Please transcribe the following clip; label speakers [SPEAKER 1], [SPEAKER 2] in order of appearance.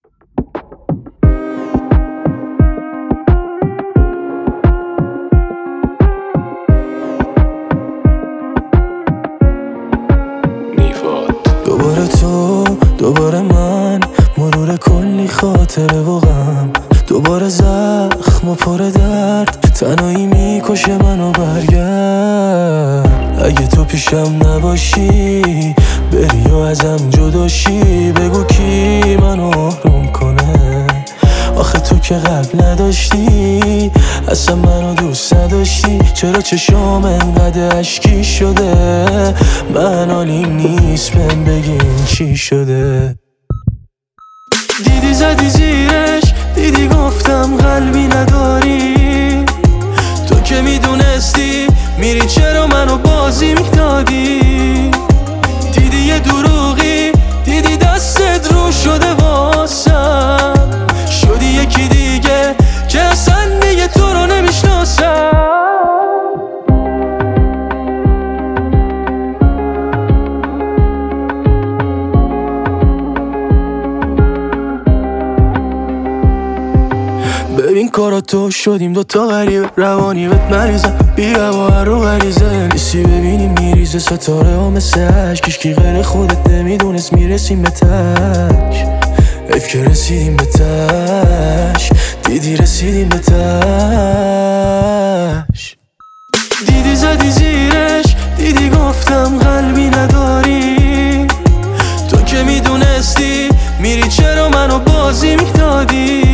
[SPEAKER 1] دوباره تو، دوباره من، مرور کلی خاطره و غم، دوباره زخم و پر درد، تنهایی میکشه منو. برگرد اگه تو پیشم نباشی، بری و ازم جداشی، بگو کی منو آروم کنه. آخه تو که قبل نداشتی، اصلا منو دوست نداشتی، چرا چشام انقدر اشکی شده؟ من حالیم نیست، بهم بگین چی شده؟ دیدی زدی زیرش، دیدی گفتم قلبی نداری، تو که میدونستی میری چرا منو بازی میدادی؟ دیدی یه دروغی، دیدی دستت رو شده واسم، شدی یکی دیگه که اصلا دیگه تو رو نمیشناسم. ببین کارا تو شدیم دوتا غریبه، روانی بهت مریضم، بیا با هر رو غریزه نیستی، ببینیم میریزه ستاره ها مثل عشق، کشکی غیر خودت نمیدونست میرسیم به تش. حیف که رسیدیم به تش، دیدی رسیدیم به تش. دیدی زدی زیرش، دیدی گفتم قلبی نداری، تو که میدونستی میری چرا منو بازی میدادی؟